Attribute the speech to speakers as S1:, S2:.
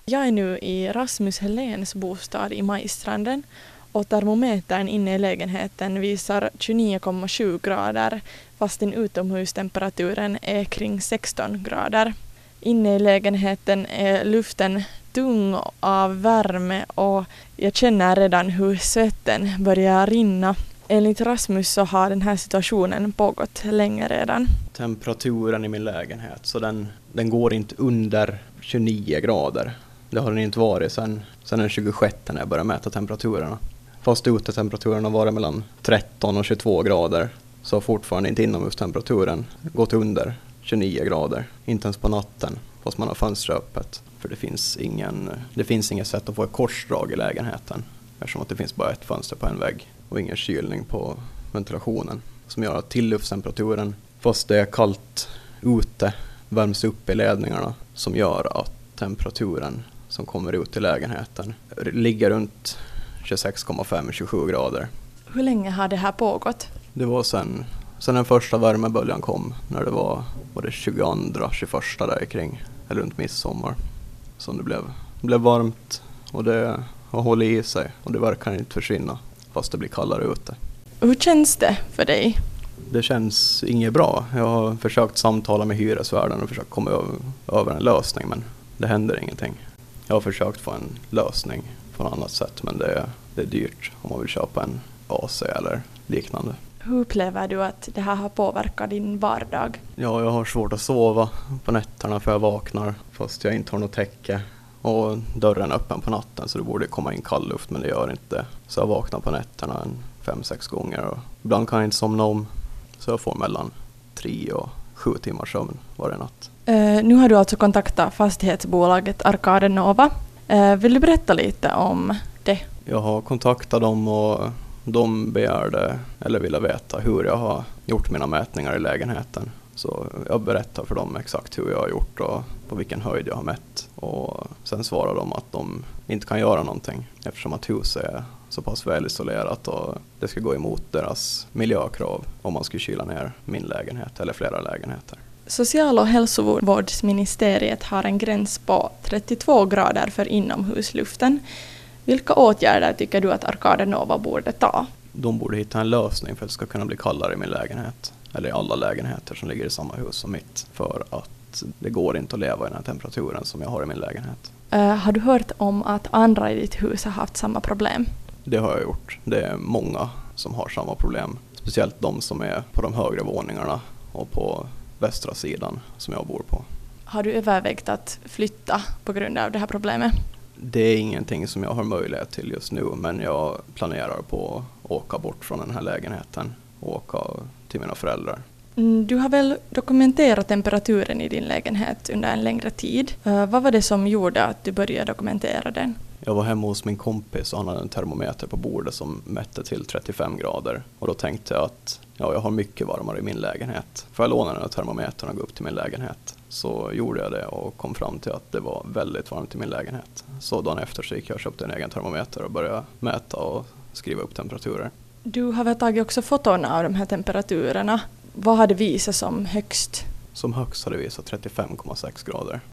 S1: Jag är nu i Rasmus Heléns bostad i Majstranden och termometern inne i lägenheten visar 29,7 grader fast den utomhustemperaturen är kring 16 grader. Inne i lägenheten är luften tung av värme och jag känner redan hur svetten börjar rinna. Enligt Rasmus så har den här situationen pågått länge redan.
S2: Temperaturen i min lägenhet, så den går inte under 29 grader. Det har den inte varit sedan den 26 när jag började mäta temperaturerna. Fast utetemperaturen har varit mellan 13 och 22 grader så har fortfarande inte inomhustemperaturen gått under 29 grader. Inte ens på natten fast man har fönstret öppet. För det finns inget sätt att få ett korsdrag i lägenheten eftersom att det finns bara ett fönster på en vägg och ingen kylning på ventilationen som gör att tilluftstemperaturen fast det är kallt ute värms upp i ledningarna som gör att temperaturen som kommer ut i lägenheten ligger runt 26,5-27 grader.
S1: Hur länge har det här pågått?
S2: Det var sen den första värmeböljan kom när det var det 22-21 där kring eller runt midsommar som det blev varmt och det har hållit i sig och det verkar inte försvinna fast det blir kallare ute.
S1: Hur känns det för dig?
S2: Det känns inget bra. Jag har försökt samtala med hyresvärden och försökt komma över en lösning men det händer ingenting. Jag har försökt få en lösning på något annat sätt men det är dyrt om man vill köpa en AC eller liknande.
S1: Hur upplever du att det här har påverkat din vardag?
S2: Ja, jag har svårt att sova på nätterna för jag vaknar fast jag inte har något täcke och dörren är öppen på natten så det borde komma in kall luft men det gör inte det. Så jag vaknar på nätterna 5-6 gånger och ibland kan jag inte somna om så jag får mellan 3 och 7 timmars sömn varje natt.
S1: Nu har du alltså kontaktat fastighetsbolaget Arcade Nova. Vill du berätta lite om det? Jag
S2: har kontaktat dem och de ville veta hur jag har gjort mina mätningar i lägenheten. Så jag berättar för dem exakt hur jag har gjort och på vilken höjd jag har mätt. Och sen svarar de att de inte kan göra någonting eftersom att huset är så pass väl isolerat och det ska gå emot deras miljökrav om man skulle kyla ner min lägenhet eller flera lägenheter. Social-
S1: och hälsovårdsministeriet har en gräns på 32 grader för inomhusluften. Vilka åtgärder tycker du att Arcade Nova borde ta?
S2: De borde hitta en lösning för att det ska kunna bli kallare i min lägenhet. Eller i alla lägenheter som ligger i samma hus som mitt. För att det går inte att leva i den här temperaturen som jag har i min lägenhet.
S1: Har du hört om att andra i ditt hus har haft samma problem?
S2: Det har jag gjort. Det är många som har samma problem. Speciellt de som är på de högre våningarna och på västra sidan som jag bor på.
S1: Har du övervägt att flytta på grund av det här problemet?
S2: Det är ingenting som jag har möjlighet till just nu men jag planerar på att åka bort från den här lägenheten och åka till mina föräldrar.
S1: Du har väl dokumenterat temperaturen i din lägenhet under en längre tid. Vad var det som gjorde att du började dokumentera den?
S2: Jag var hemma hos min kompis och han hade en termometer på bordet som mätte till 35 grader. Och då tänkte jag att jag har mycket varmare i min lägenhet. Får jag låna den här termometern och gå upp till min lägenhet? Så gjorde jag det och kom fram till att det var väldigt varmt i min lägenhet. Så dagen efter så gick jag och köpte en egen termometer och började mäta och skriva upp temperaturer. Du
S1: har väl tagit också foton av de här temperaturerna. Vad hade visat som högst?
S2: Som högst hade visat 35,6 grader.